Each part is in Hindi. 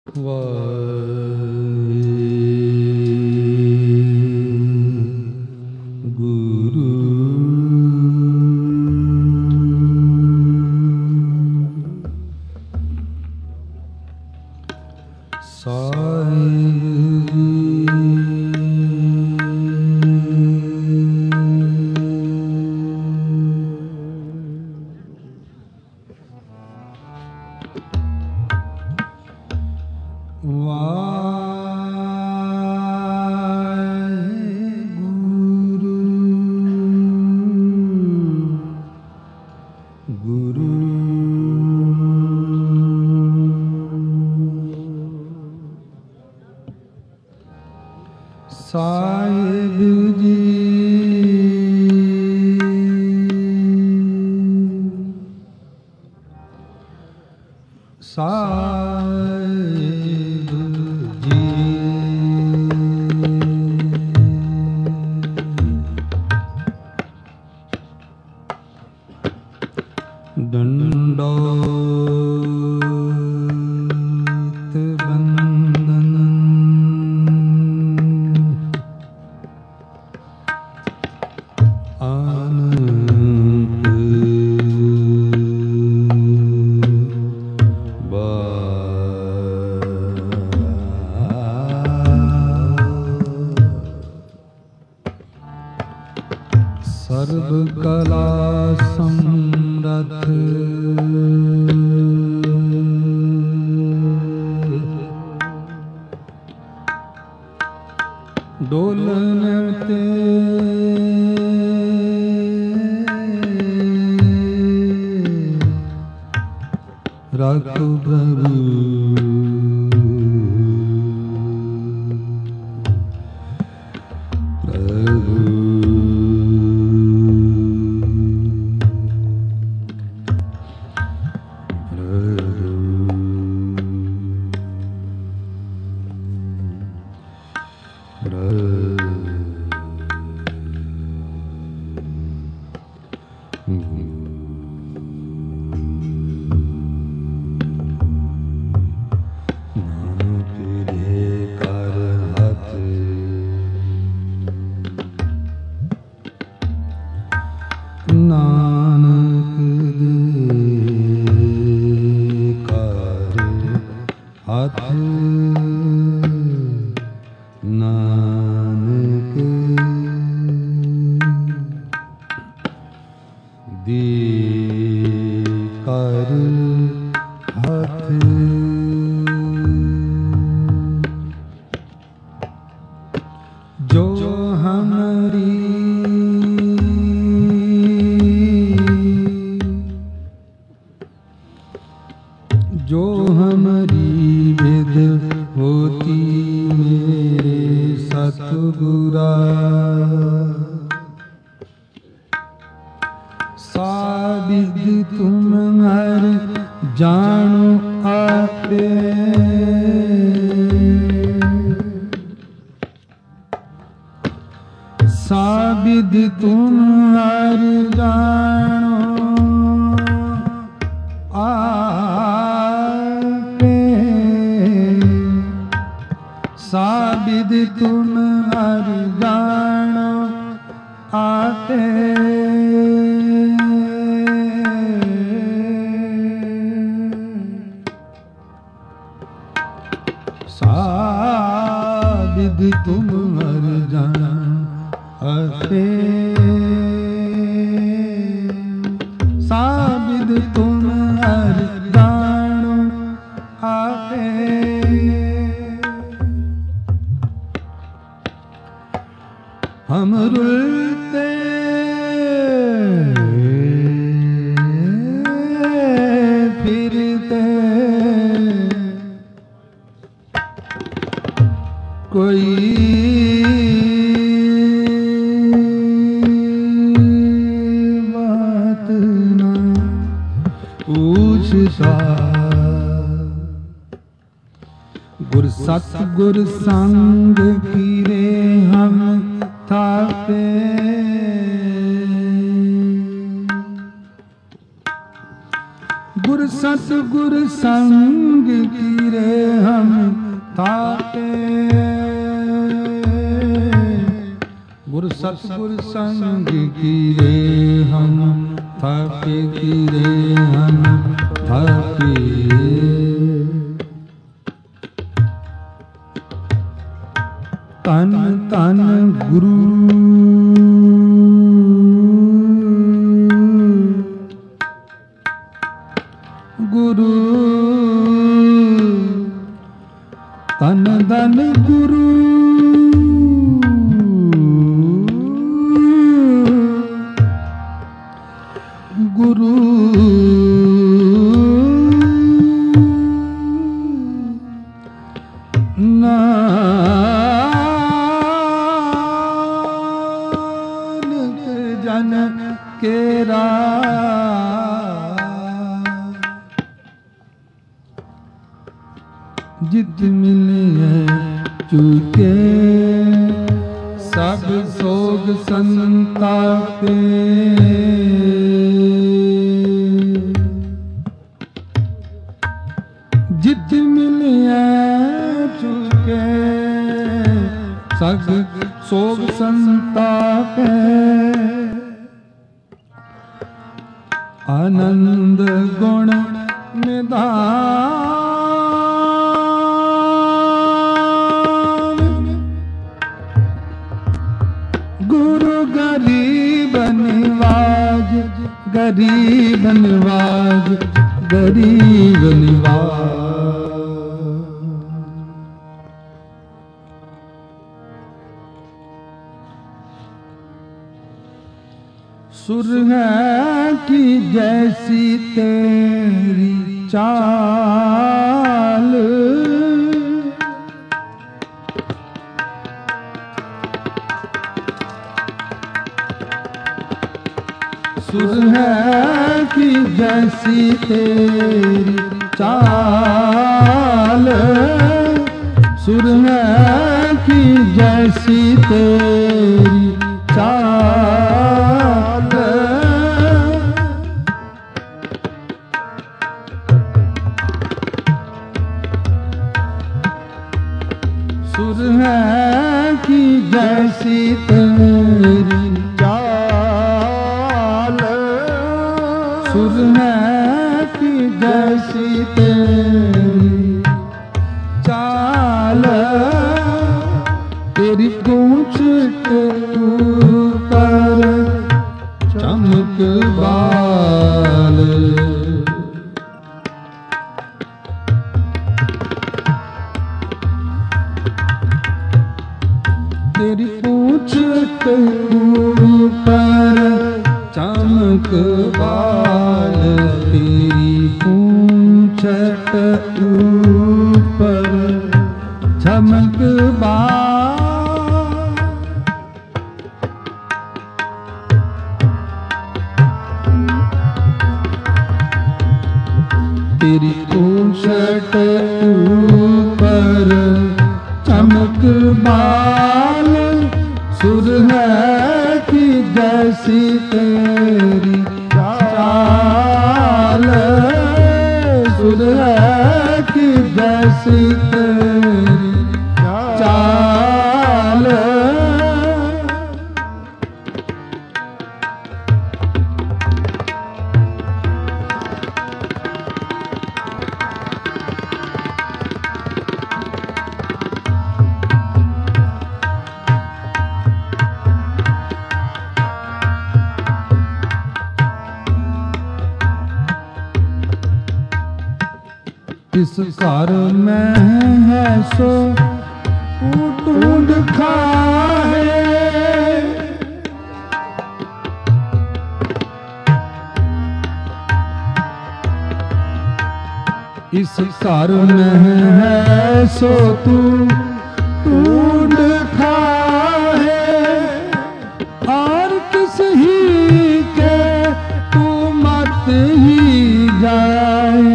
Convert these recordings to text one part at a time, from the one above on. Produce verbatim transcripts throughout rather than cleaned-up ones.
गुर संग कीरे हम थापे, गुर सतगुर संग कीरे हम थापे गुरु सतगुर संग गिरे हम थापे गिरे हम थापे तन तन गुरु गुरु तन धन गुरु गुरु नानक जन केरा जित मिले चुके सब सोग संतापे जित मिले चुके सब सोग संतापे आनंद गुण निधान गुरु गरीब निवाज गरीब निवाज गरीब निवाज सुरह की जैसी तेरी चाल सुरह की जैसी तेरी चाल सुरह की जैसी तेरी चाल सुरह की जैसी तेरी चाल सुरह की जैसी तेरी चाल तेरी पूंछ के ऊपर चमक बाल तेरी पूंछ के ऊपर चमक बाल तेरी पूंछ के ऊपर चमक बाल तेरी पूंछ के ऊपर चमक बाल सुरह की जैसी तेरी चाल सुरह की जैसी तेरी चाल इस घर में है सो ढूंढ खाए इस घर में है सो तू ढूंढ खाए और किस ही के तू मत ही जाए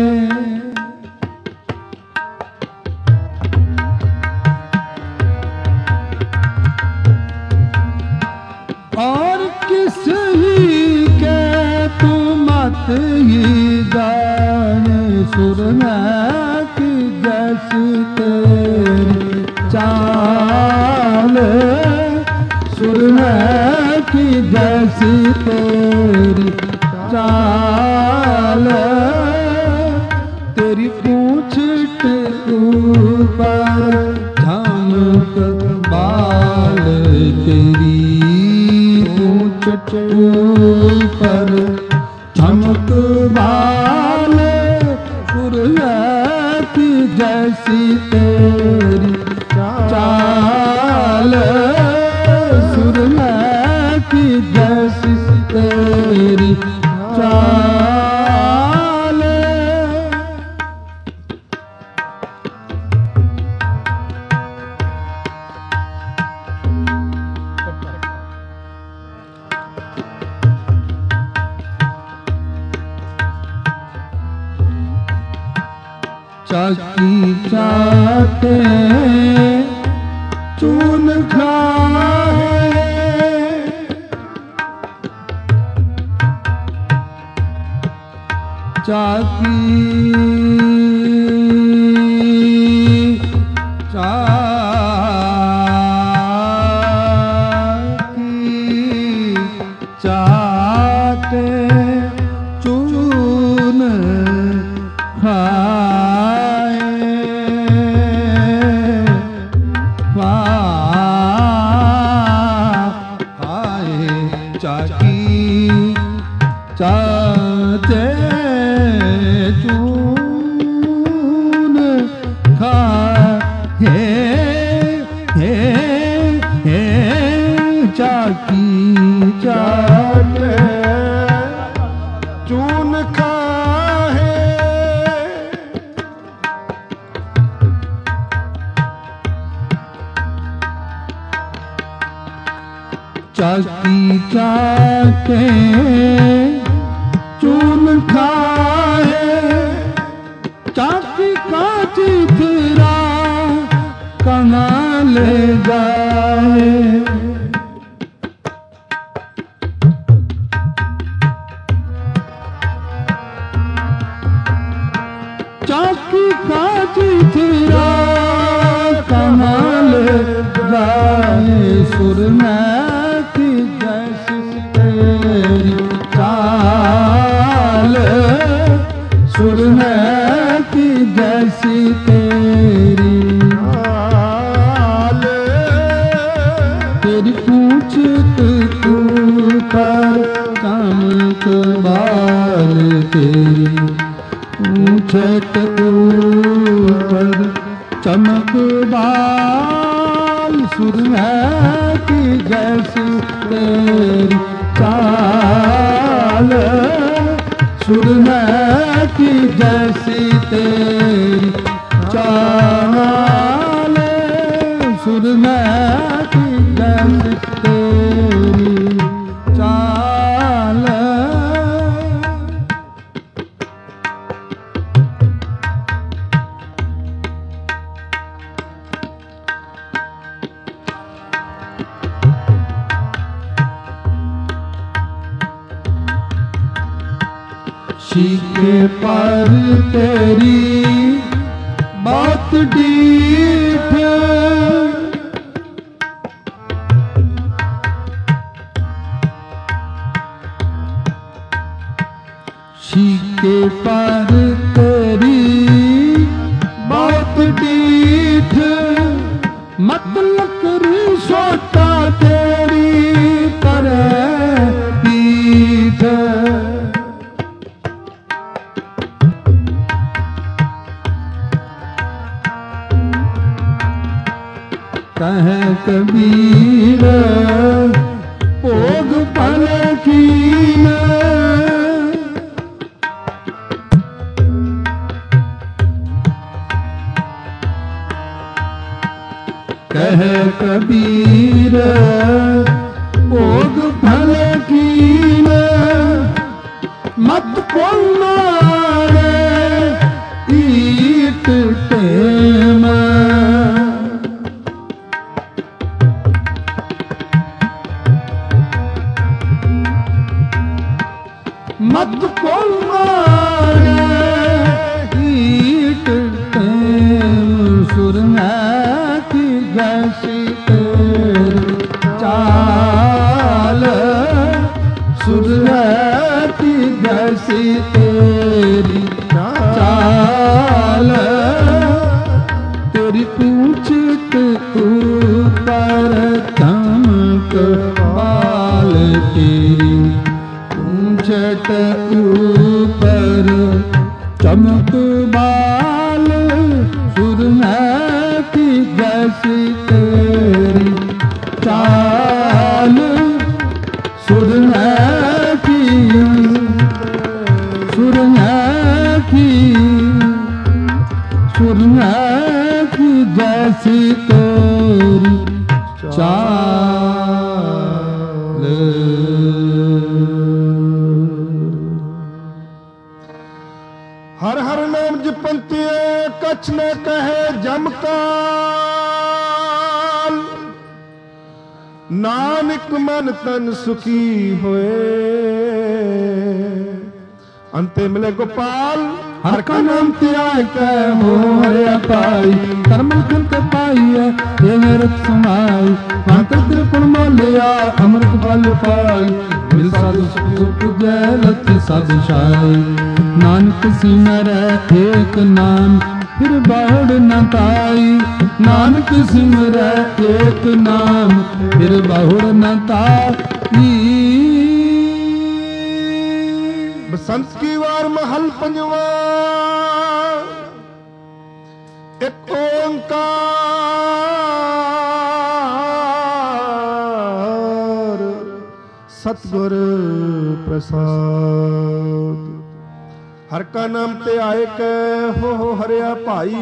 और किस ही के तू मत ही जाए सुरह की जैसी तेरी चाल सुरमे की जैसी तेरी चाल तेरी पूंछ ऊपर झमक बाल तेरी पूंछ ऊपर झमक बाल सुरमे की जैसी तेरी चाल सुरमे की जैसी तेरी चाल चाकी चाटे चून खाए चाकी चाकी चाटे चून खाए चाकी चाटे चून खाए हे हे चाकी चाटे चून खाए चाकी चाटे चून खाए चाकी का चिथरा कहाँ ले जाए चाकी का चिथरा कहाँ ले जाए सुरमे की जैसी तेरी चाल सुरमे की जैसी तेरी चाल तेरी पूंछ ऊपर चमक बाल तेरी पूंछ ऊपर चमक बाल सुरमे की जैसी तेरी चाल सुरमे की जैसी तेरी चाल सुरमे की जैसी तेरी चाल शीके पर तेरी बात डीठ शीके पर तेरी बात डीठ मतलब रिश्वता तेरी पर पीठ कह कबीर भोग पल कीन कह कबीर भोग पल कीन मत को मारे ईट टेम मत को मारे ईट टेम सुरमे की जैसी तेरी चाल, सुरती जैसी तेरी चाल, तेरी पूंछ के ऊपर चमक बाल, तेरी पूंछ के ऊपर चमक बाल, सुरती जैसी तेरी चाल, सुरती सुरती सुरती जैसी तेरी चाल। हर हर नाम जपंतिए कछ न कहे जमकाल, नानक मन तन सुखी होए, अंते मिले गोपाल। हर का नाम त्याग के हो हरे पाई, कर्म खंत पाई है ये मेरे समाई, मंत्र त्रिपुण मोलिया अमृत फल पाई, मिल साधु सुख जय लत साधु शाई, नानक सिमर एक नाम फिर बाढ़ न ताई, नानक सिमर एक नाम फिर बाढ़ न ताई। बसंत की वार महल पंजवा, एक ओंकार सतगुर प्रसाद। हर का नाम ते आए के हो हो हरिया भाई,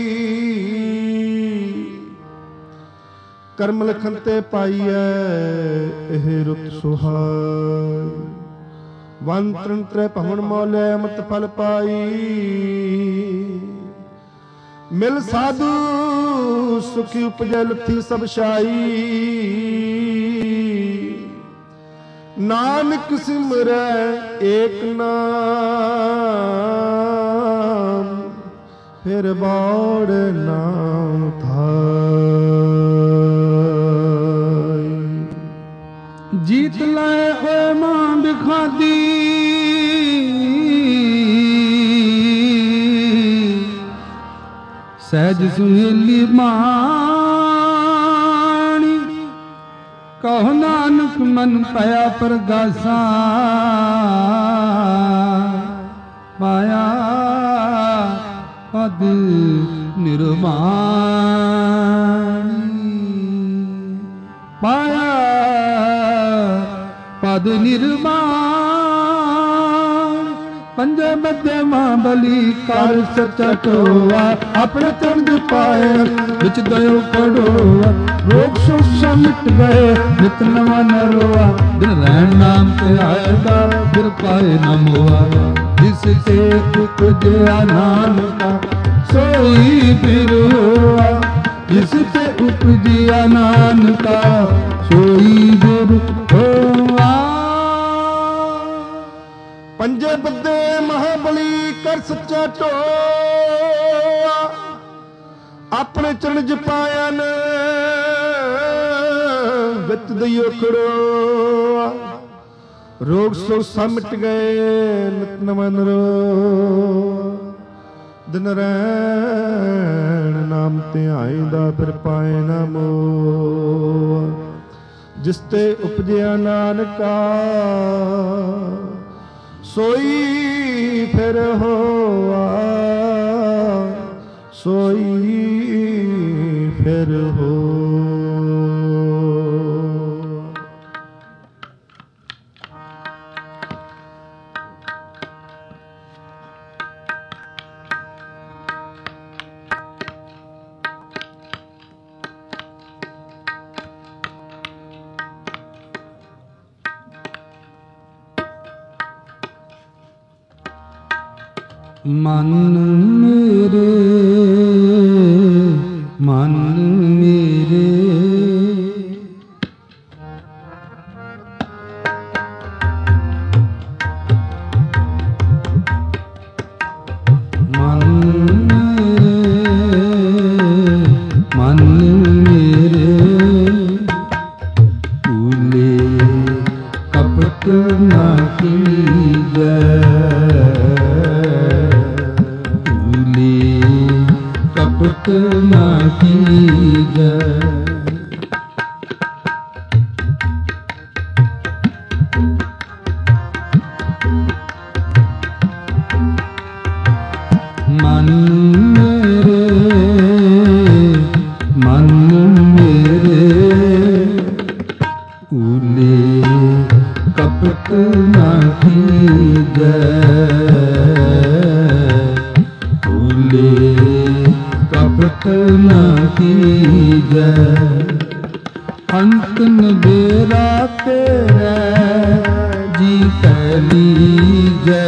कर्म लखन ते पाईए एह रुत सुहाय, वन तृण त्रै भवन मौले अमृत फल पाई, मिल साधु सुखी उपजै लथी सब शाई, नानक सिमरै एक नाम फिर बाड़ नाम थाई। जीत लाए ओ मां बिखादी, सहज सुहेली माणी, कहो नानक मन पाया परगासा, पाया पद निर्माणी, पाया पद निर्माण, पंजे बदे मां बली कर सच्चा टोआ, अपने चंद पाए बिच दयो कड़ोआ, रोग शोक मिट गए नित नवा नरोआ, दिन रैन नाम ते आएगा फिर पाए न मोआ, जिससे उपजया नानका सोई फिर हुआ, जिससे उपजया नानका सोई फिर हुआ। पंजे बदे महाबली कर सच्चा टोआ, अपने चरण जपाया न वित दइयो खड़ोआ, रोग सो मिट गए नित नवा नरोआ, दिन रैन नाम ते आईंदा फिर पाए न मोआ, जिस ते उपजया नानका सोई फिर होआ, सोई फिर हो। मन मेरे मन मेरे मन मेरे मन मेरे भूले कपट ना कीजै, भूले कपट ना कीजै। मन मेरे मन मेरे भूले कपट ना कीजै, भूले कपट ना कीजै। अंत बेरा तेरा जी कह लीजै,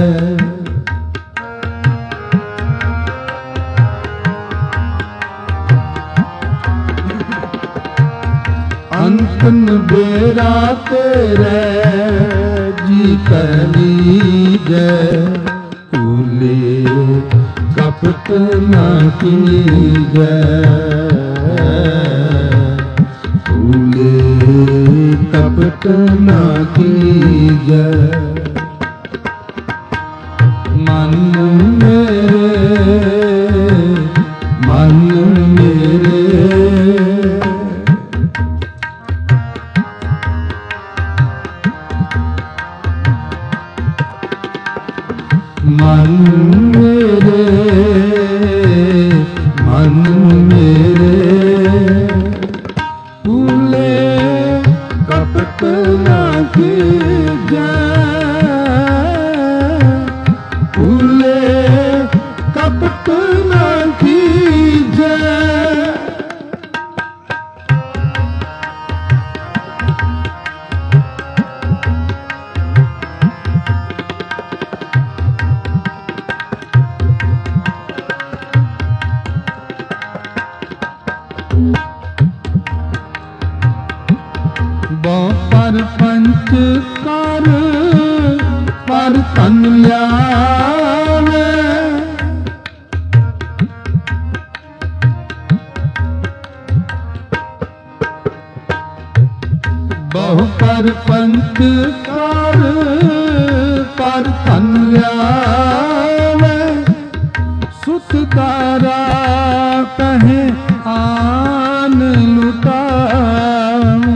अंतन बेरा तेरे जी कह लीजै, भूले कपट ना कीजै, भूले कपट ना कीजै। मन मेरे मन मेरे मन मेरे मन मेरे भूले कपट ना कीजै, भूले कपट ना कीजै। बहु पर पंच कर पर तन ल्यावे, बहु पर पंच कर पर तन ल्यावे। सुत दारा कहे आन लुटावे,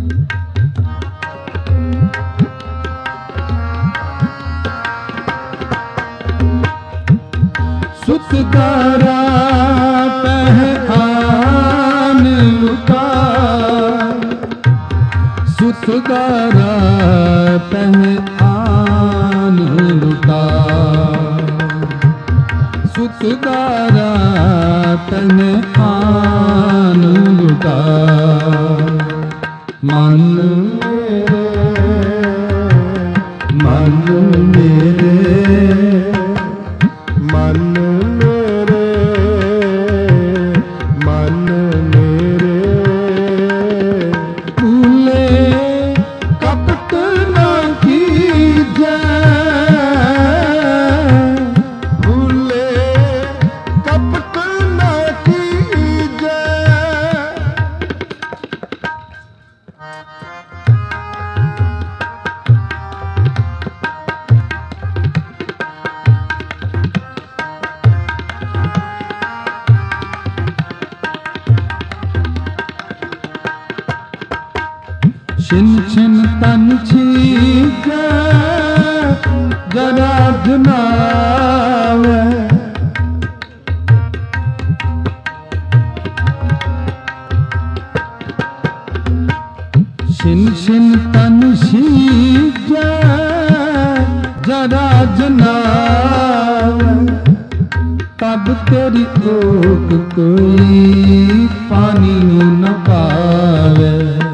सुत दारा कहे आन लुटावे, सुत दारा कहे आन लुटावे, सुत दारा कहे आन लुटावे। मन मेरे मन मेरे मन मेरे मन मेरे भूले कपट ना कीजै, भूले कपट ना कीजै। छिन छिन तन छीजै जरा जनावे, छिन छिन तन छीजै जरा जनावे। तब तेरी ओक कोई पानी न पावे,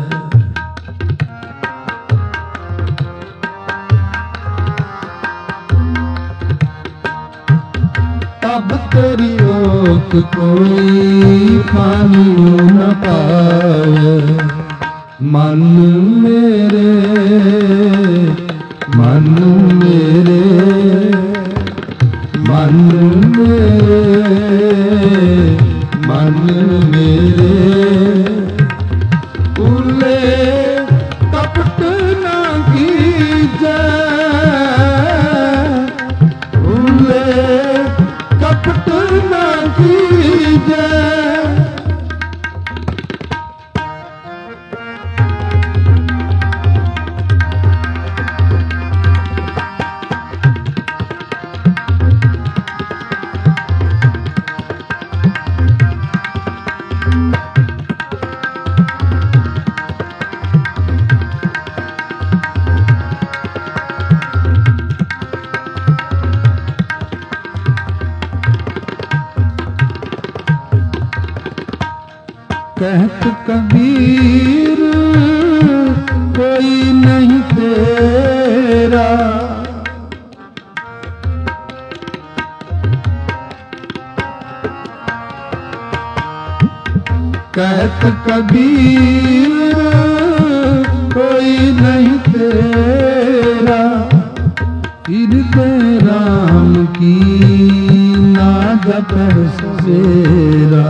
तब तेरी ओक कोई पानी न पावे। मन मेरे मन मेरे मन मेरे मन मेरे भूले कपट ना कीजै, भूले कपट ना कीजै। कहत कबीर कोई नहीं तेरा, कहत कबीर कोई नहीं तेरा, हृदय राम की ना जप सेरा।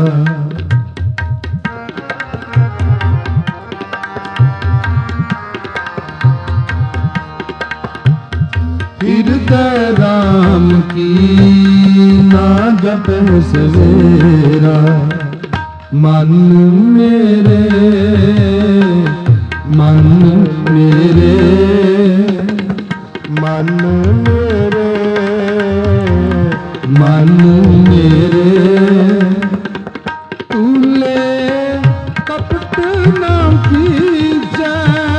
हृदय राम की ना जप सवेरा। मन मेरे मन मेरे मन मेरे मन मेरे भूले कपट ना कीजै,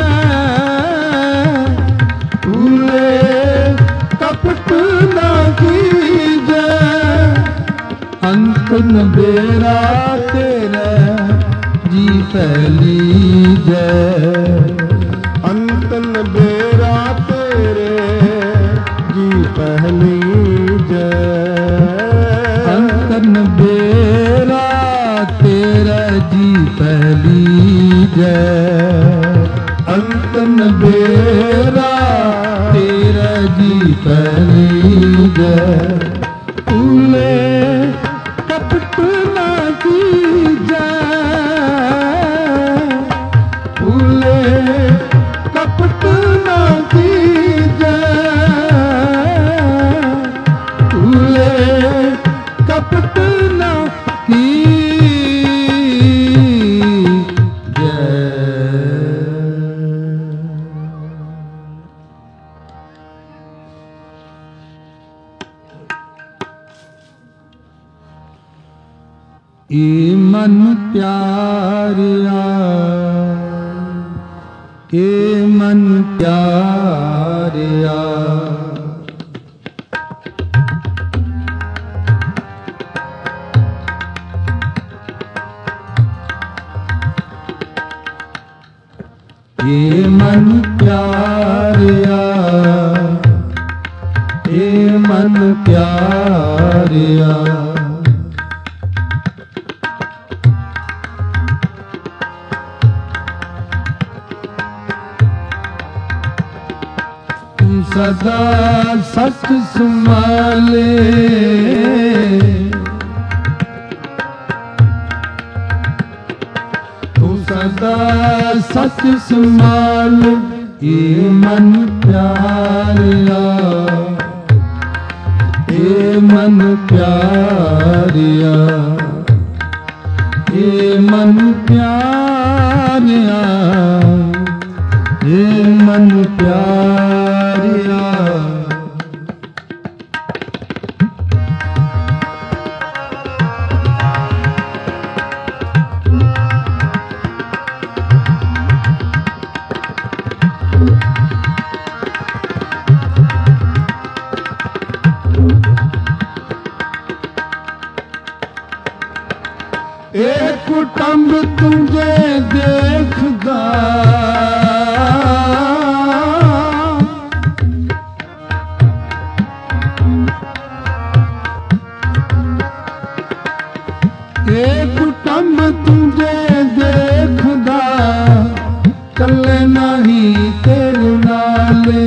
भूले कपट ना कीजै। अंत न बेरा तेरा जी फैलीजै, अंत न बेरा तेरे जी फैलीजै। अंत न बेरा तेरा जी फैलीजै, अंत न बेरा तेरा जी फैलीजै। भूले कपट ना कीजै, भूले कपट ना कीजै, भूले कपट ना कीजै। ए मन प्यारिया, ए मन प्यारिया, ए मन प्यारिया, ए मन प्यारिया। सदा सच संभाले, तू सदा सच संभाल। ये मन प्यारिया, ये मन प्यारिया, ये मन प्यारिया, ये मन प्यारिया। एक कुटुंब तुझे देखदा, एक कुटुंब तुझे देखदा, कल्ले नहीं तेरे नाले,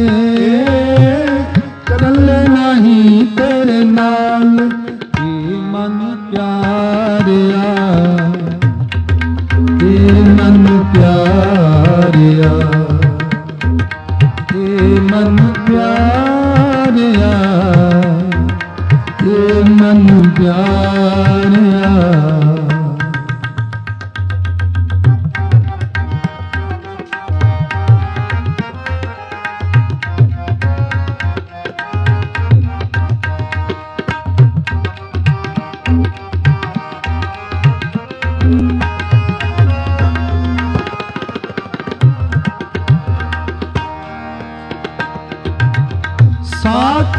कल्ले नहीं तेरे नाल। मन प्यारिया,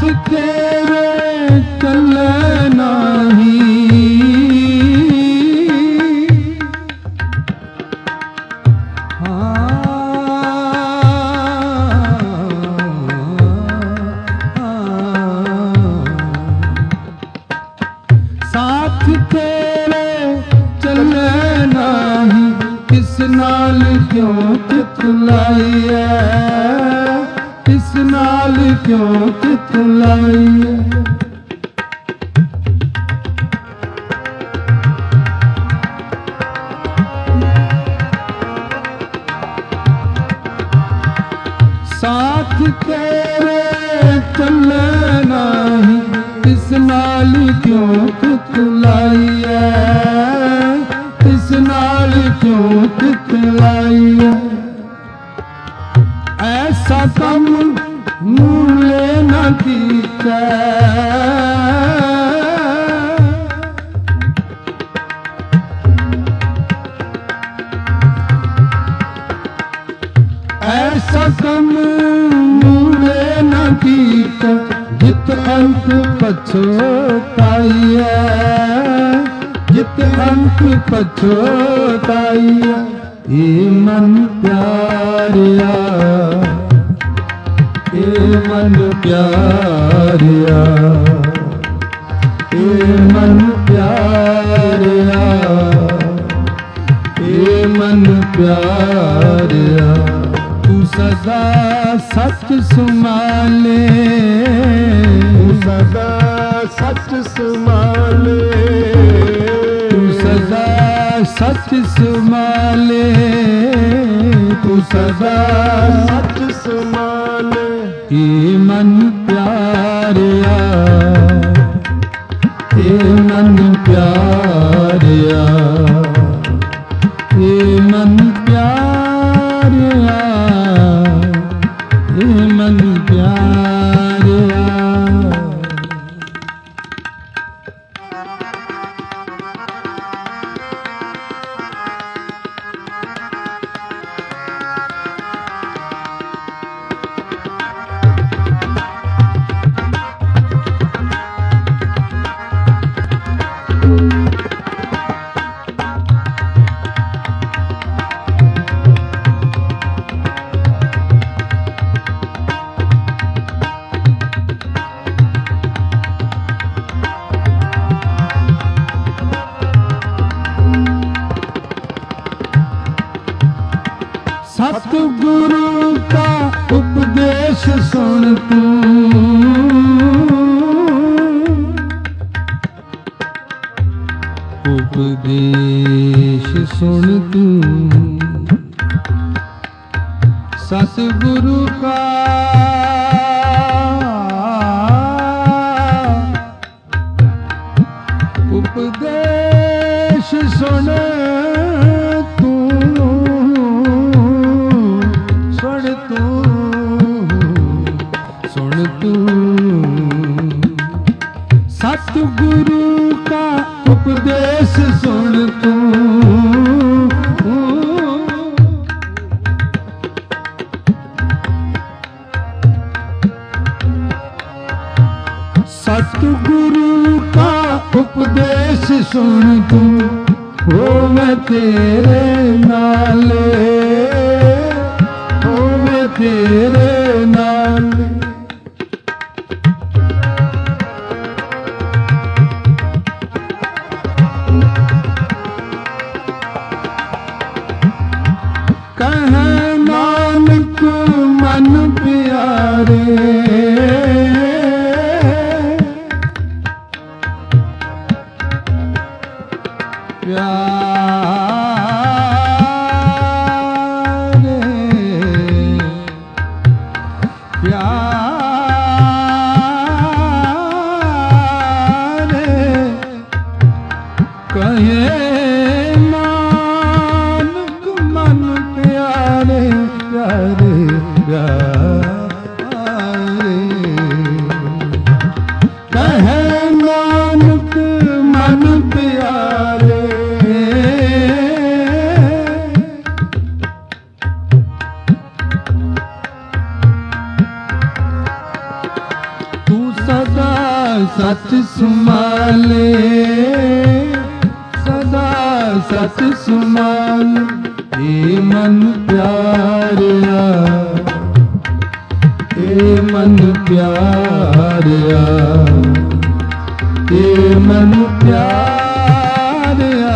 तेरे चले नाही, साथ तेरे चले नाही, किस नाल क्यों चितलाइए, किस नाल क्यों चितलाइए। साथ तेरे चले नाही, किस नाल क्यों चितलाइए, किस नाल क्यों चितलाइए। ऐसा कम मूले न कीता, ऐसा कम मूले न कीता, जित अंत पछोताइए, जित अंत पछोताइए। ए मन प्यारिया, ए मन प्यारिया, ए मन प्यारिया, ए मन प्यारिया। तू सदा सच सुमाले, तू सदा सच सुमाले, तू सदा सच सुमाले, तू सदा सच सुमाले। ए मन प्यारिया, ए मन प्यारिया, ए मन प्यारिया, ए मन प्यारिया। सतगुरु का उपदेश सुन तू, उपदेश सुन तू। सतगुरु का उपदेश सुन तू, सुन तू, सुन तू। सतगुरु का उपदेश सुन तू, सतगुरु का उपदेश सुन तू। हो मैं तेरे नाले, हो मैं तेरे नाले। कह नानक मन प्यारे, प्यारे प्यारे। कहे नानक मन प्यारे, प्यारे प्यारे। सच सुमान ए मन प्यारिया ए मन प्यारिया ए मन प्यारिया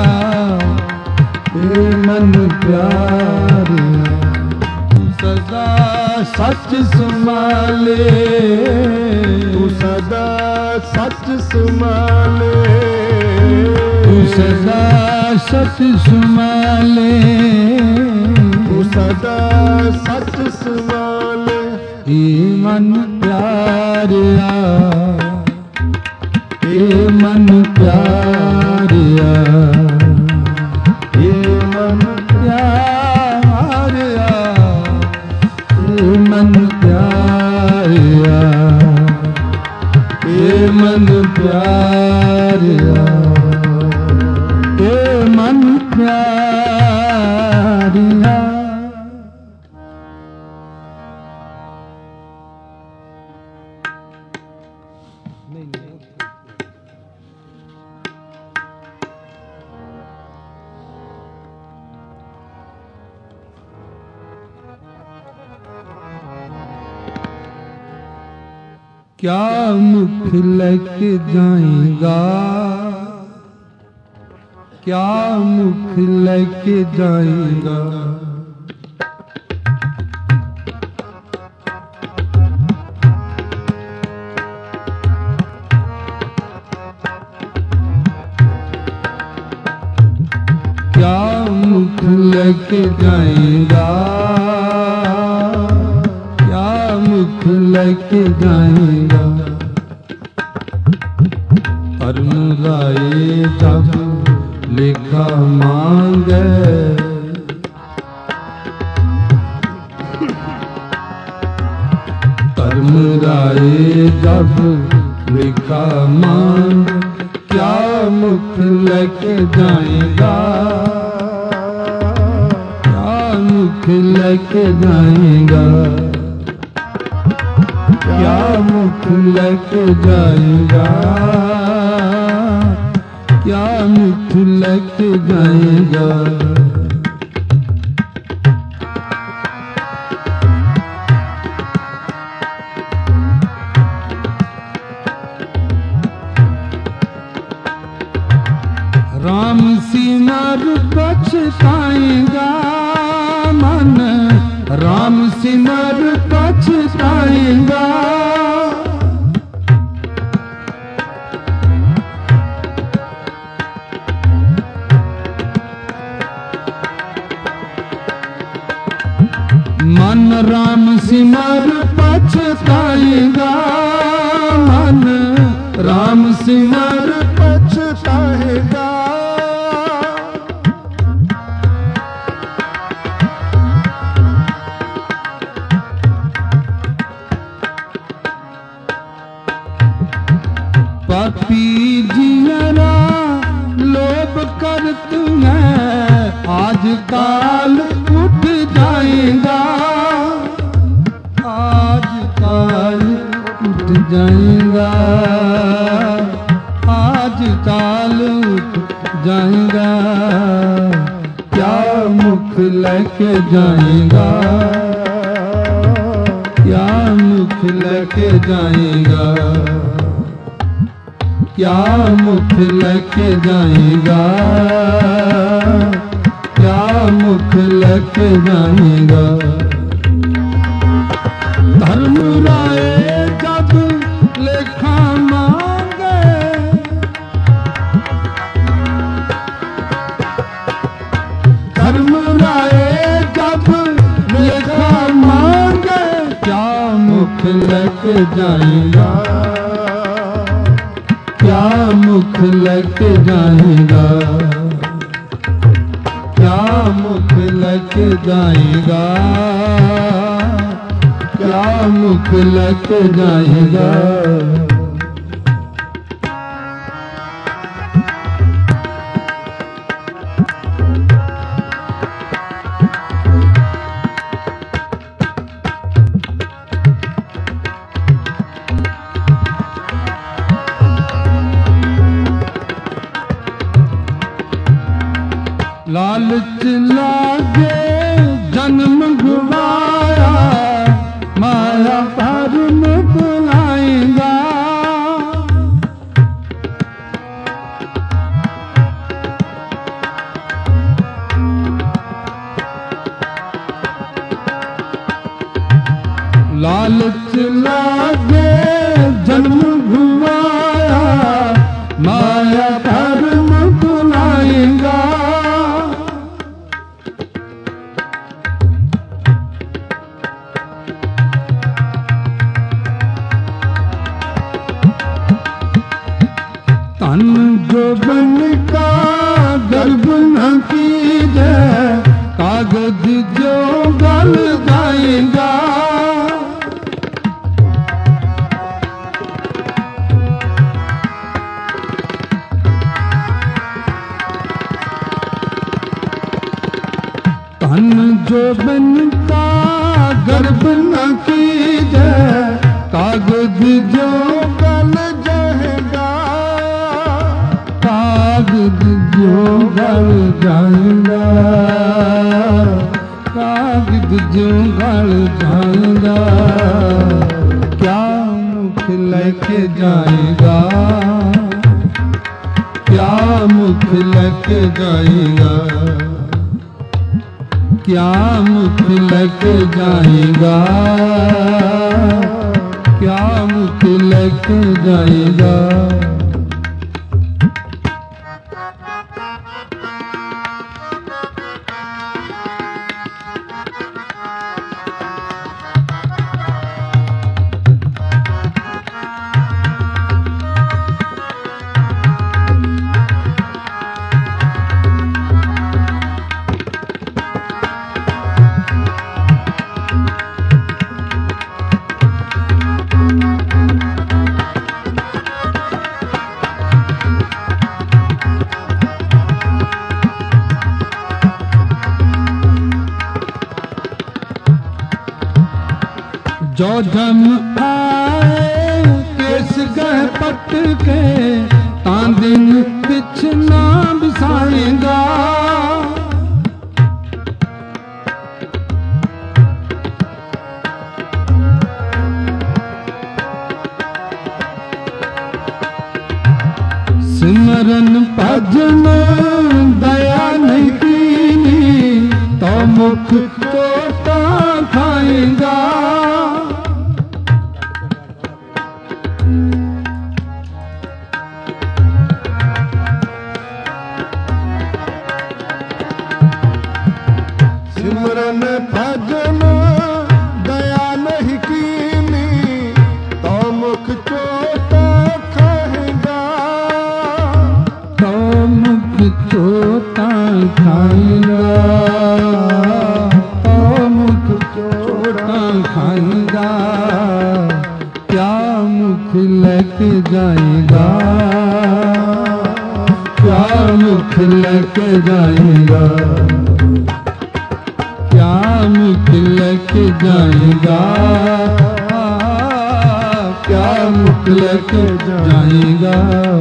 ए मन प्यारिया तू सदा सच संभाले तू सदा सच संभाले तू सदा सच संभाले तू सदा सच संभाले ए मन प्यारिया ए मन प्यारिया ए मन प्यारिया ए मन प्यारिया ए मन प्यारिया ए मन प्यारिया। क्या मुख लेके जाएगा क्या मुख लेके जाएगा क्या मुख लेके जाएगा क्या मुख लेके जाएगा परमुराए जब लेखा मांगे परमुराए जब लेखा मांगे क्या मुख लेके जाएगा क्या मुख लेके जाएगा क्या मुख लेके जाएगा क्या मुख लेके जाएगा राम सिमर पछताएगा मन राम सिमर पछताएगा मन राम सिमर पछताएगा मन राम सिमर पछताएगा पापी जियरा लोभ कर तुम्हें आज काल उठ जाएगा आज काल उठ जाएगा आज काल उठ जाएगा क्या मुख लेके जाएगा क्या मुख लेके जाएगा क्या मुख लेके जाएगा क्या मुख लेके जाएगा धर्मराय जब लेखा मांगे धर्मराय जब लेखा मांगे क्या मुख लेके जाएगा क्या मुख लेके जाएगा क्या मुख लेके जाएगा क्या मुख लेके जाएगा लालच लागे जन्म गुवाया, माया भरम बुलाएगा। लालच लागे जन्म घुमाया, माया भरम बुलाएगा। तन जोबन का गर्भ न कीजे, कागज जो गल जाएगा। तन जोबन का गर्भ न कीजे, कागज जो गल जाएगा। कागज जो गल जाएगा, कागज जो गल जाएगा। क्या मुख लेके जाएगा, क्या मुख लेके जाएगा, क्या मुख लेके जाएगा, क्या मुख लेके जाएगा। जो जम आए केस गह पट के, तां दिन बिछना बिछाएगा। सिमरन भजन दया नहीं कीनी, तो मुख चोटा खाएगा। सिमरन भजन दया नहीं कीनी, तो मुख चोटा खाएगा। तो मुख चोटा खाएगा, तो मुख चोटा खाएगा। क्या मुख लेके जाएगा, क्या मुख लेके जाएगा, क्या मुख लेके जाएगा, क्या मुख लेके जाएगा।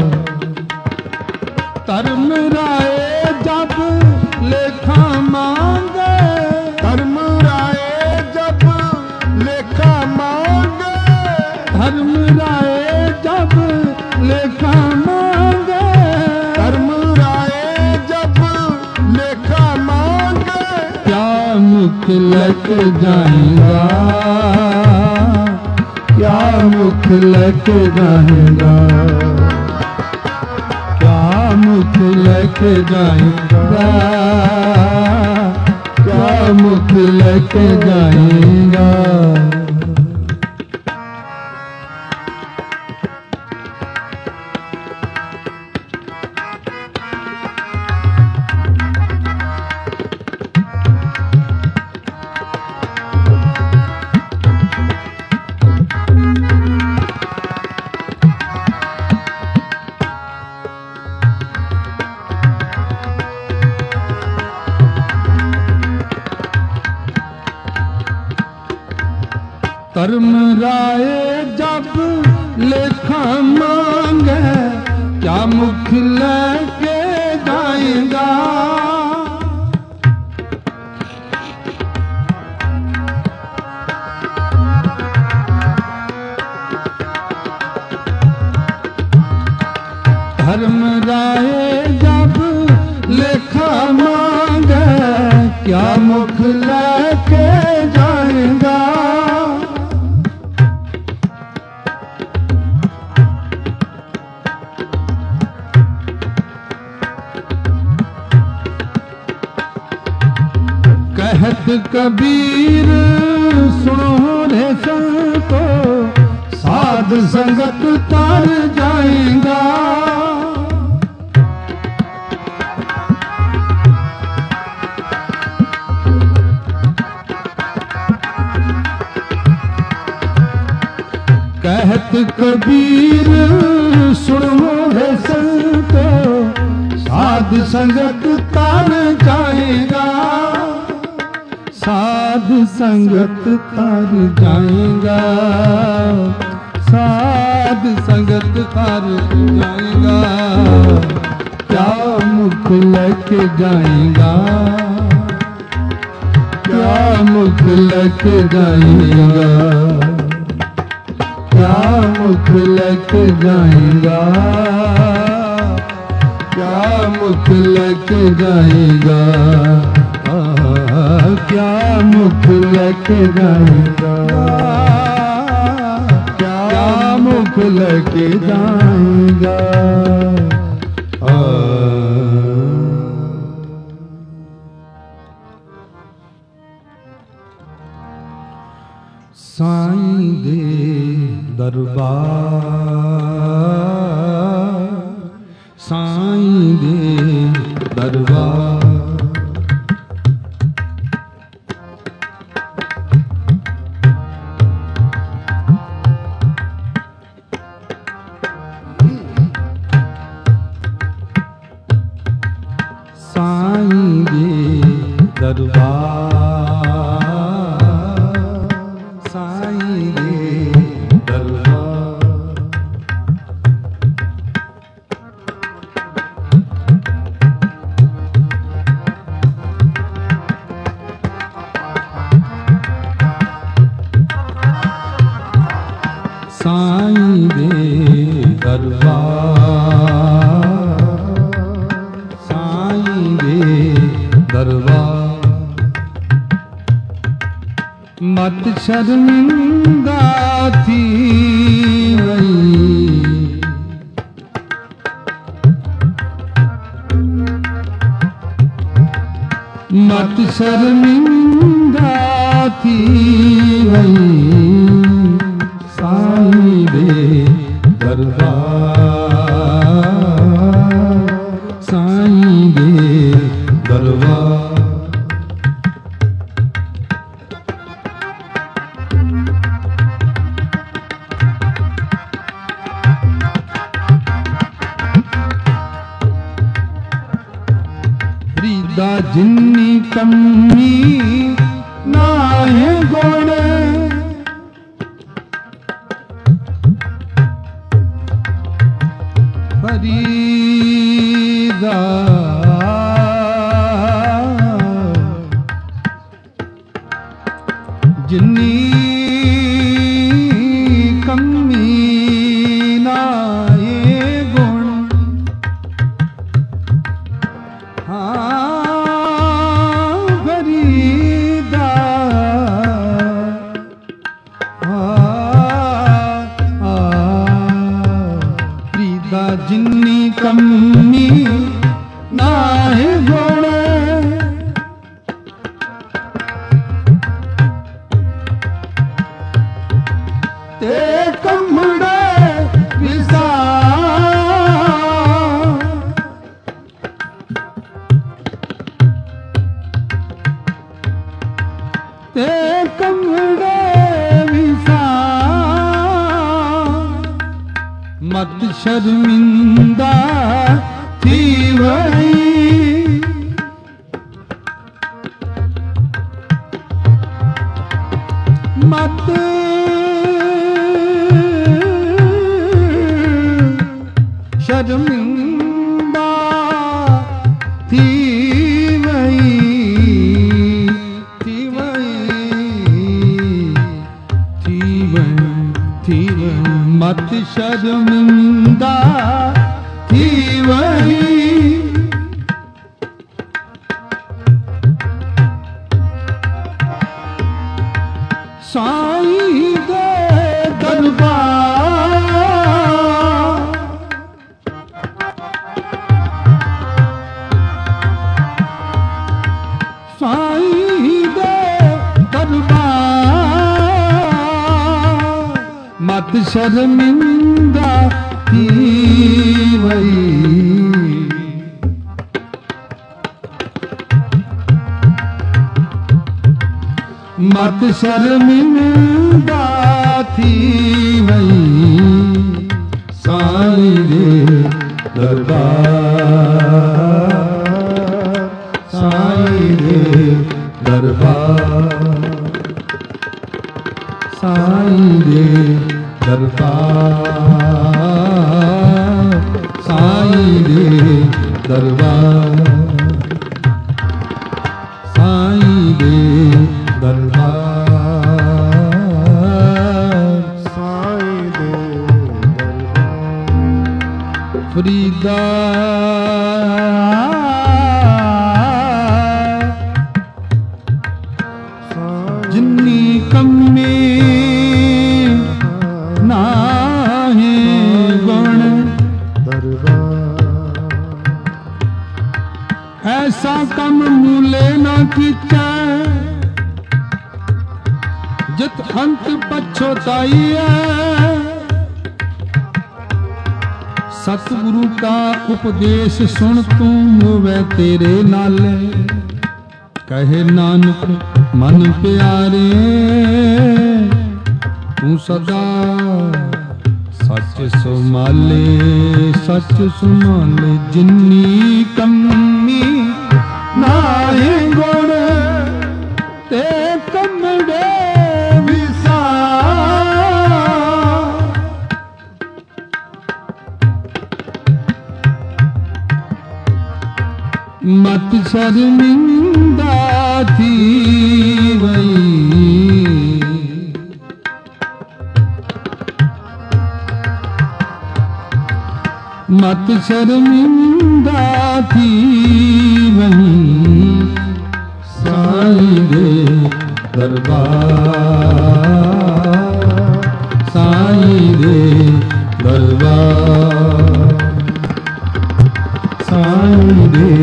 धर्म राय जब लेखा मांगे, धर्म राय जब लेखा मांगे, धर्म राय जब लेखा मांगे, धर्म राय जब लेखा मांगे। क्या मुख लेके जाएगा, क्या मुख लेके जाएगा, क्या मुख लेके जाएगा, क्या मुख लेके जाएगा। धर्म राय जब लेखा मांगे, क्या मुख लेके जाएगा। क्या मुख लेके जाएगा। कहत कबीर सुनो रे संतो, साध संगत तार जाएगा। कहत कबीर सुनो रे संतो, साध संगत तार जाएगा। साध संगत तार जाएगा, साध संगत तार जाएगा। क्या मुख लेके जाएगा, क्या मुख लेके जाएगा, क्या मुख लेके जाएगा, क्या मुख लेके जाएगा, क्या मुख लेके जाएगा, क्या मुख लेके जाएगा। साईं दे दरबार, साईं दे दरबार। साईं दे दरबार, साईं दे दरबार। साईं दे दरबार, साईं दे दरबार। मत शर्मिंदा थी वही, मत शर्मिंदा थी वही। साईं दे दरबार, साईं दे दरबार। फरीदा जिन्नी कमी नाहे गुण, फरीदा जिन्नी कमी नाहे गुण। हाँ फरीदा, हाँ फरीदा जिन्नी कमी नाहे गुण। ते कमड़े विसा, ते कमड़े विसा। मत शर्मिंदा थी वही, मत शर्मिंदा थी वही, थी वही, थी वही, थी वही। मत शर्मिंदा थी वही। ਸਾਈਂ ਦੇ ਦਰਬਾਰ ਸਾਈਂ ਦੇ ਦਰਬਾਰ ਮਤ ਸ਼ਰਮਿੰਦਾ ਕੀ ਵਈ ਮਤ ਸ਼ਰਮਿੰਦਾ ਥੀ ਵਈ ਸਾਈਂ ਦੇ ਦਰਬਾਰ ਸਾਈਂ ਦੇ ਦਰਬਾਰ ਸਾਈਂ ਦੇ ਦਰਬਾਰ ਸਾਈਂ ਦੇ ਦਰਬਾਰ ਸਾਈਂ ਦੇ ਦਰਬਾਰ ਸਾਈਂ ਦੇ ਦਰਬਾਰ ਫਰੀਦਾ ਜਿੰਨੀ ਕੰਮੀ ਨਾਹੀ ਗੁਣ ਦਰਬਾਰ ਐਸਾ ਕੰਮ ਮੂਲੇ ਨਾ ਕੀਤਾ ਜਿਤ ਅੰਤ ਪਛੋਤਾਈਐ ਸਤਿਗੁਰੂ ਕਾ ਉਪਦੇਸ਼ ਸੁਣ ਤੂੰ ਹੋਵੇ ਤੇਰੇ ਨਾਲੇ ਕਹੇ ਨਾਨਕ ਮਨ ਪਿਆਰੇ ਤੂੰ ਸਦਾ ਸੱਚ ਸੁਮਾਲੇ ਸੱਚ ਸੁਮਾਲੇ ਜਿੰਨੀ ਕੰਮੀ ਨਾਹੀ ਗੁਣ ਤੇ ਕਮੜੇ ਮਤ ਸ਼ਰਮਿੰਦਾ ਥੀ ਵਈ ਮਤ ਸ਼ਰਮਿੰਦਾ ਥੀ ਵਈ ਸਾਈਂ ਦੇ ਦਰਬਾਰ ਸਾਈਂ ਦੇ ਦਰਬਾਰ ਸਾਈਂ ਦੇ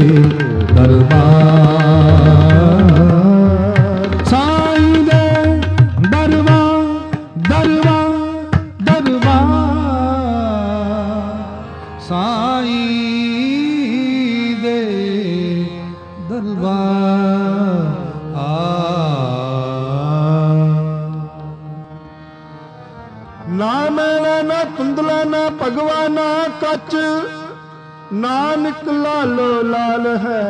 ਦਰਬਾਰ ਸਾਈਂ ਦੇ ਦਰਬਾਰ ਦਰਬਾਰ ਦਰਬਾਰ ਸਾਈਂ ਦੇ ਦਰਬਾਰ ਆ ਨਾ ਮੈਲਾ ਨਾ ਕੁੰਦਲਾ ਨਾ ਭਗਵਾ ਨਾ ਕੱਚ ਨਾਨਕ ਲਾਲੋ ਲਾਲ ਹੈ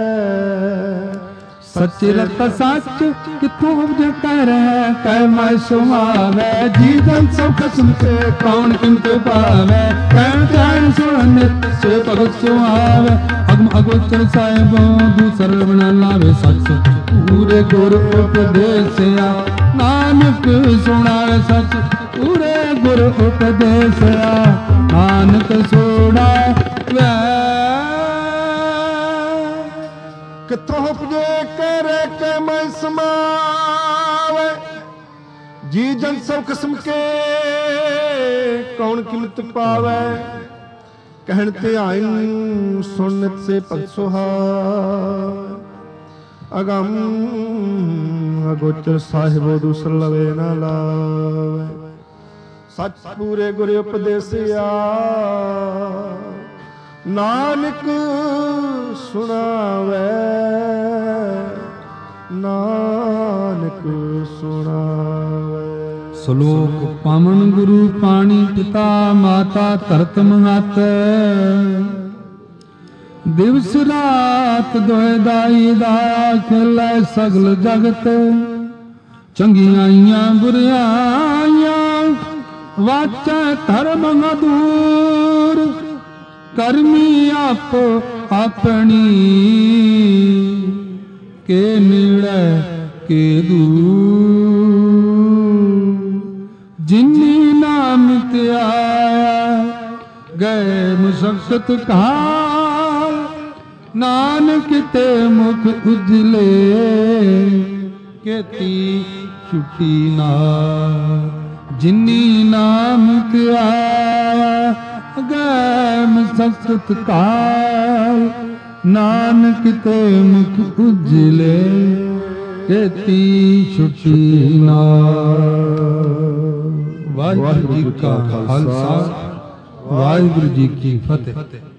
ਸੱਚ ਰਤ ਸੱਚ ਕਿਥੋਂ ਉਪਜ ਕਰ ਕਹਿ ਮੈਂ ਸੁਆਵੇ ਜੀ ਜਨ ਸਭ ਕਸਮ ਤੇ ਕੌਣ ਕਿੰਤ ਪਾਵੇ ਕਹਿ ਜਾਣ ਸੁਣ ਨਿਤ ਸੇ ਭਗਤ ਸੁਆਵੇ ਅਗਮ ਅਗੋਚਰ ਸਾਹਿਬੋ ਦੂਸਰ ਬਣ ਲਾਵੇ ਸੱਚ ਪੂਰੇ ਗੁਰ ਉਪਦੇਸਿਆ ਨਾਨਕ ਸੁਣਾਵੇ ਸੱਚ ਪੂਰੇ ਗੁਰ ਉਪਦੇਸਿਆ ਨਾਨਕ ਸੁਣਾਵੇ ਕਿੱਥੋਂ ਉਪਜੇ ਕਰੇ ਕੇ ਮੈਂ ਸਮਾਵੇ ਜੀ ਜਨ ਸਭ ਕਿਸਮ ਕੇ ਕੌਣ ਕਿਮਤ ਪਾਵੇ ਕਹਿਣ ਤੇ ਆਇਨ ਸੁਣਤ ਸੇ ਭਗਤ ਸੁਹਾਏ ਅਗੰਮ ਅਗੋਚਰ ਸਾਹਿਬੋ ਦੂਸਰ ਲਵੇ ਨਾ ਲਾਵੇ ਸੱਚ ਪੂਰੇ ਗੁਰ ਉਪਦੇਸਿਆ ਨਾਨਕ ਸੁਣਾਵੇ ਨਾਨਕ ਸੁਣਾਵੇ ਸ਼ਲੋਕ ਪਾਵਨ ਗੁਰੂ ਪਾਣੀ ਪਿਤਾ ਮਾਤਾ ਧਰਤ ਮਹਤ ਦਿਵਸ ਰਾਤ ਦੋਇ ਦਾਈ ਦਾਇਆ ਖੇਲੇ ਸਗਲ ਜਗਤ ਚੰਗਿਆਈਆਂ ਬੁਰਿਆਈਆਂ ਵਾਚੈ ਧਰਮ ਮਧੂਰ ਕਰਮੀ ਆਪ ਆਪਣੀ ਕੇ ਨੇੜੇ ਕੇ ਦੂਰ ਜਿਨੀ ਨਾਮ ਤੇ ਆਇਆ ਗਏ ਮੁਸ਼ਕਤ ਕਾਲ ਨਾਨਕ ਤੇ ਮੁਖ ਉਜਲੇ ਕੇਤੀ ਛੁੱਟੀ ਨਾ ਜਿਨੀ ਨਾਮ ਕਿਆ ਗੈਮ ਸੰਸਤ ਕਾਲ ਨਾਨਕ ਤੇ ਮੁਖ ਉਜਲੇ ਕੇਤੀ ਛੁੱਟੀ ਨਾ। ਵਾਹਿਗੁਰੂ ਜੀ ਕਾ ਖਾਲਸਾ ਵਾਹਿਗੁਰੂ ਜੀ ਕੀ ਫਤਿਹ।